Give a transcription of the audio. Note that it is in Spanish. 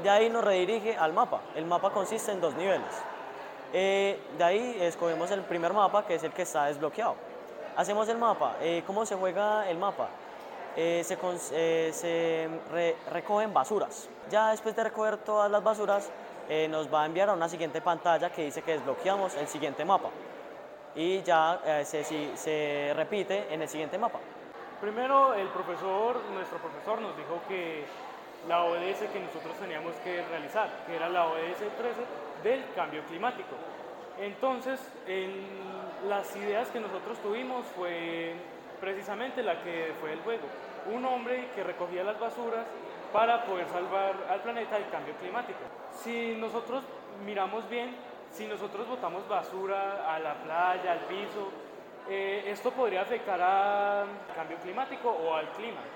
de ahí nos redirige al mapa. El mapa consiste en dos niveles. De ahí escogemos el primer mapa, que es el que está desbloqueado. Hacemos el mapa. ¿Cómo se juega el mapa? Recogen basuras. Ya después de recoger todas las basuras, nos va a enviar a una siguiente pantalla que dice que desbloqueamos el siguiente mapa. Y ya se repite en el siguiente mapa. Primero, nuestro profesor nos dijo que la ODS que nosotros teníamos que realizar, que era la ODS 13 del cambio climático. Entonces, las ideas que nosotros tuvimos fue precisamente la que fue el juego. Un hombre que recogía las basuras para poder salvar al planeta del cambio climático. Si nosotros miramos bien, si nosotros botamos basura a la playa, al piso, esto podría afectar al cambio climático o al clima.